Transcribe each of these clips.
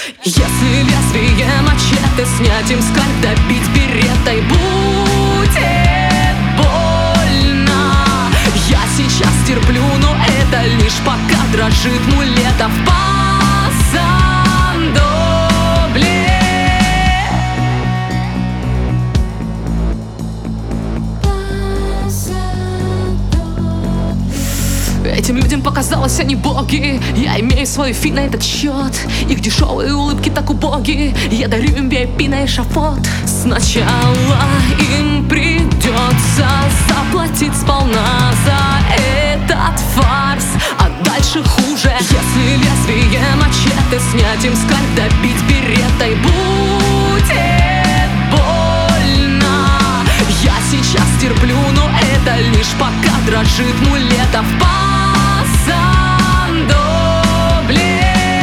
Если лезвие мачете снять, им скальп добить беретой, будет больно. Я сейчас терплю, но это лишь пока дрожит Мулетов пасандобле. Этим людям показалось, они боги. Я имею свой фи на этот счет. Их дешевые улыбки так убоги. Я дарю им VIP на эшафот. Сначала им придется заплатить сполна за этот фарс, а дальше хуже. Если лезвие мачете снять, им скальп добить беретой, будет больно. Я сейчас терплю, но это лишь пока дрожит Мулетов пасандобле.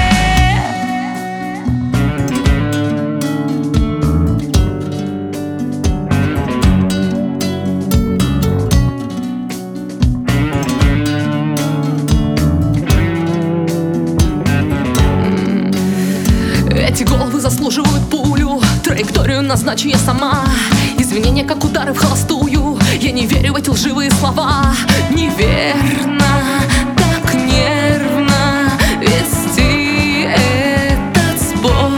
Эти головы заслуживают пулю. Траекторию назначу я сама. Извинения, как удары в холостую. Я не верю в эти лживые слова. Неверно, так нервно вести этот спор.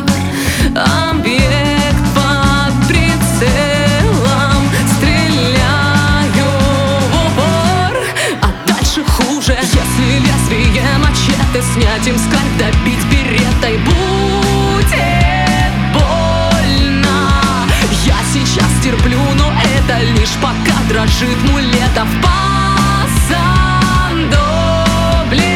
Объект под прицелом, стреляю в упор, а дальше хуже. Если лезвие мачете снять, им скальп добить беретой, будет больно. Я сейчас терплю, но это лишь пока дрожит Мулетов пасандобле.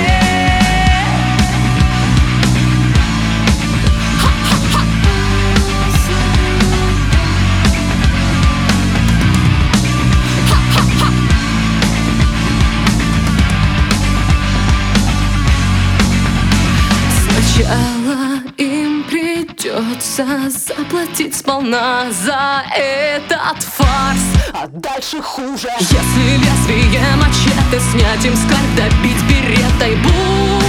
Сначала им придется заплатить сполна за этот фарс, а дальше хуже. Если лезвие мачете снять, им скальп добить беретой, будет